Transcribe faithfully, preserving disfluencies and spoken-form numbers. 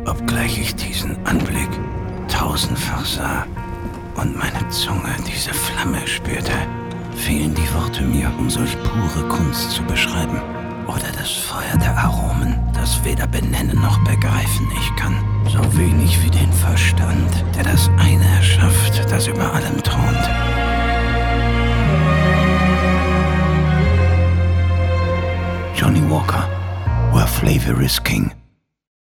Obgleich ich diesen Anblick tausendfach sah und meine Zunge diese Flamme spürte, fehlen die Worte mir, um solch pure Kunst zu beschreiben. Oder das Feuer der Aromen, das weder benennen noch begreifen ich kann. So wenig wie den Verstand, der das eine erschafft, das über allem thront. Johnnie Walker, where flavor is king.